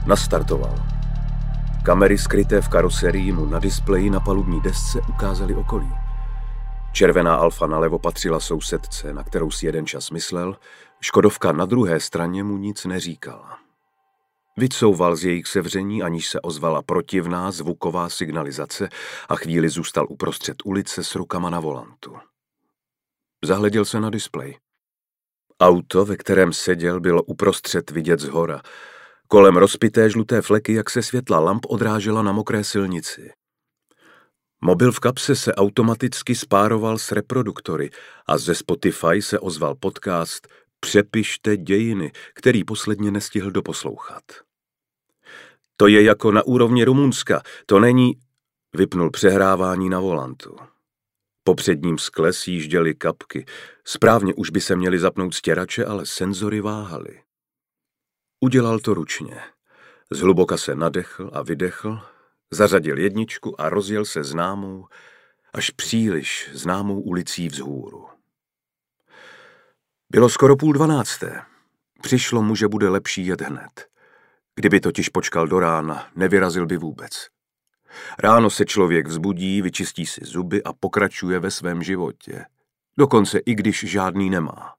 Nastartoval. Kamery skryté v karoserii mu na displeji na palubní desce ukázaly okolí. Červená Alfa nalevo patřila sousedce, na kterou si jeden čas myslel, Škodovka na druhé straně mu nic neříkala. Vycouval z jejich sevření, aniž se ozvala protivná zvuková signalizace a chvíli zůstal uprostřed ulice s rukama na volantu. Zahleděl se na displej. Auto, ve kterém seděl, bylo uprostřed vidět zhora. Kolem rozpité žluté fleky, jak se světla lamp odrážela na mokré silnici. Mobil v kapse se automaticky spároval s reproduktory a ze Spotify se ozval podcast Přepište dějiny, který posledně nestihl doposlouchat. To je jako na úrovni Rumunska, to není... Vypnul přehrávání na volantu. Po předním skle sjížděly kapky. Správně už by se měly zapnout stěrače, ale senzory váhaly. Udělal to ručně. Zhluboka se nadechl a vydechl, zařadil jedničku a rozjel se známou, až příliš známou ulicí vzhůru. Bylo skoro 11:30. Přišlo mu, že bude lepší jet hned. Kdyby totiž počkal do rána, nevyrazil by vůbec. Ráno se člověk vzbudí, vyčistí si zuby a pokračuje ve svém životě. Dokonce i když žádný nemá.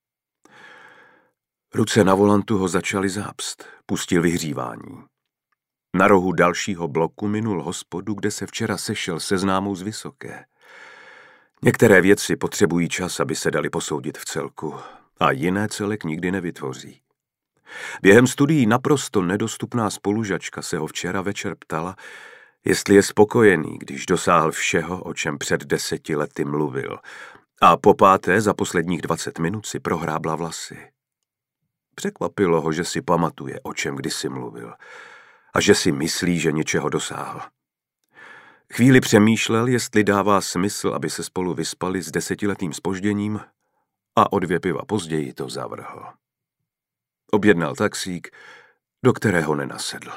Ruce na volantu ho začaly zápst. Pustil vyhřívání. Na rohu dalšího bloku minul hospodu, kde se včera sešel se známou z Vysoké. Některé věci potřebují čas, aby se dali posoudit v celku, a jiné celek nikdy nevytvoří. Během studií naprosto nedostupná spolužačka se ho včera večer ptala, jestli je spokojený, když dosáhl všeho, o čem před 10 lety mluvil, a popáté za posledních 20 minut si prohrábla vlasy. Překvapilo ho, že si pamatuje, o čem kdysi mluvil, a že si myslí, že něčeho dosáhl. Chvíli přemýšlel, jestli dává smysl, aby se spolu vyspali s 10letým zpožděním, a o 2 piva později to zavrhl. Objednal taxík, do kterého nenasedl.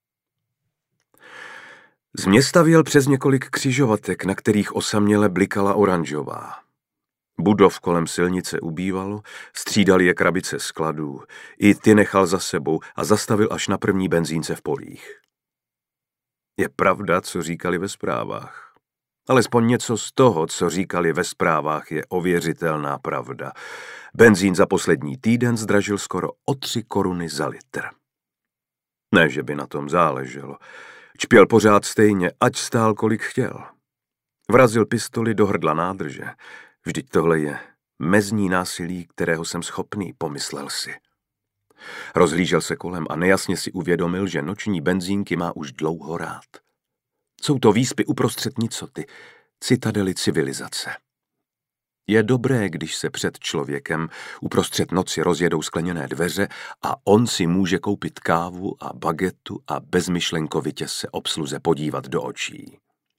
Z města vyjel přes několik křižovatek, na kterých osaměle blikala oranžová. Budov kolem silnice ubývalo, střídali je krabice skladů, i ty nechal za sebou a zastavil až na první benzínce v polích. Je pravda, co říkali ve zprávách. Alespoň něco z toho, co říkali ve zprávách, je ověřitelná pravda. Benzín za poslední týden zdražil skoro o 3 koruny za litr. Ne, že by na tom záleželo. Čpěl pořád stejně, ať stál, kolik chtěl. Vrazil pistoli do hrdla nádrže. Vždyť tohle je mezní násilí, kterého jsem schopný, pomyslel si. Rozhlížel se kolem a nejasně si uvědomil, že noční benzínky má už dlouho rád. Jsou to výspy uprostřed nicoty, citadely civilizace. Je dobré, když se před člověkem uprostřed noci rozjedou skleněné dveře a on si může koupit kávu a bagetu a bezmyšlenkovitě se obsluze podívat do očí.